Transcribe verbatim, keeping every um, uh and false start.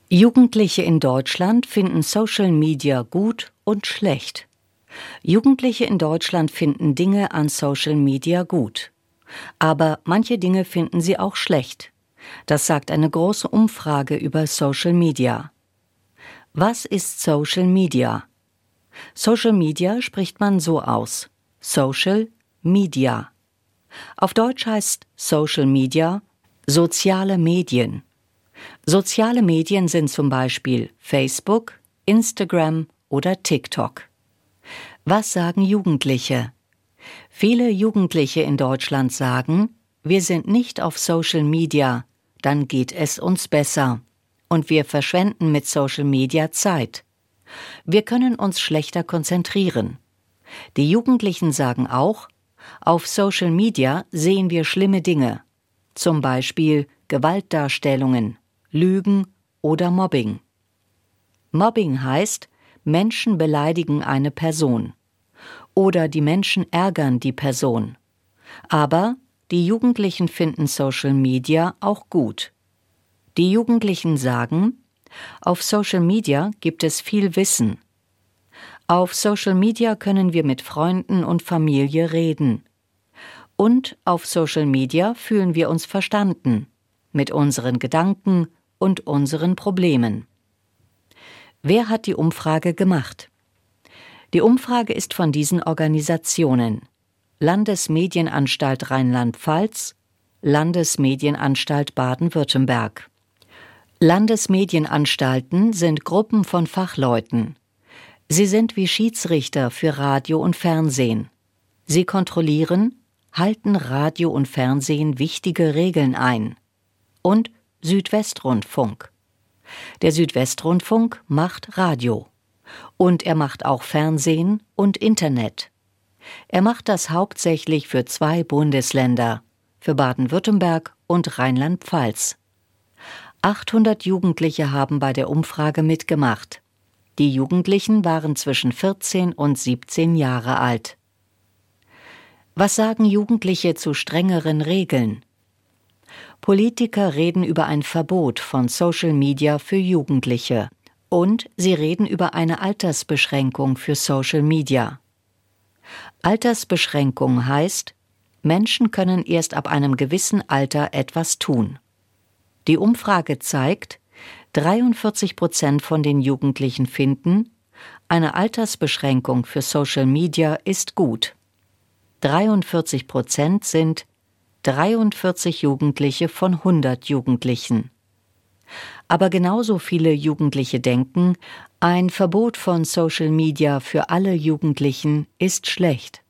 Jugendliche in Deutschland finden Social Media gut und schlecht. Jugendliche in Deutschland finden Dinge an Social Media gut. Aber manche Dinge finden sie auch schlecht. Das sagt eine große Umfrage über Social Media. Was ist Social Media? Social Media spricht man so aus. Social Media. Auf Deutsch heißt Social Media soziale Medien. Soziale Medien sind zum Beispiel Facebook, Instagram oder TikTok. Was sagen Jugendliche? Viele Jugendliche in Deutschland sagen, wir sind nicht auf Social Media, dann geht es uns besser. Und wir verschwenden mit Social Media Zeit. Wir können uns schlechter konzentrieren. Die Jugendlichen sagen auch, auf Social Media sehen wir schlimme Dinge, zum Beispiel Gewaltdarstellungen, Lügen oder Mobbing. Mobbing heißt, Menschen beleidigen eine Person. Oder die Menschen ärgern die Person. Aber die Jugendlichen finden Social Media auch gut. Die Jugendlichen sagen, auf Social Media gibt es viel Wissen. Auf Social Media können wir mit Freunden und Familie reden. Und auf Social Media fühlen wir uns verstanden, mit unseren Gedanken und unseren Problemen. Wer hat die Umfrage gemacht? Die Umfrage ist von diesen Organisationen: Landesmedienanstalt Rheinland-Pfalz, Landesmedienanstalt Baden-Württemberg. Landesmedienanstalten sind Gruppen von Fachleuten. Sie sind wie Schiedsrichter für Radio und Fernsehen. Sie kontrollieren, halten Radio und Fernsehen wichtige Regeln ein. Und Südwestrundfunk. Der Südwestrundfunk macht Radio. Und er macht auch Fernsehen und Internet. Er macht das hauptsächlich für zwei Bundesländer, für Baden-Württemberg und Rheinland-Pfalz. achthundert Jugendliche haben bei der Umfrage mitgemacht. Die Jugendlichen waren zwischen vierzehn und siebzehn Jahre alt. Was sagen Jugendliche zu strengeren Regeln? Politiker reden über ein Verbot von Social Media für Jugendliche. Und sie reden über eine Altersbeschränkung für Social Media. Altersbeschränkung heißt, Menschen können erst ab einem gewissen Alter etwas tun. Die Umfrage zeigt, dreiundvierzig Prozent von den Jugendlichen finden, eine Altersbeschränkung für Social Media ist gut. dreiundvierzig Prozent sind dreiundvierzig Jugendliche von hundert Jugendlichen. Aber genauso viele Jugendliche denken, ein Verbot von Social Media für alle Jugendlichen ist schlecht.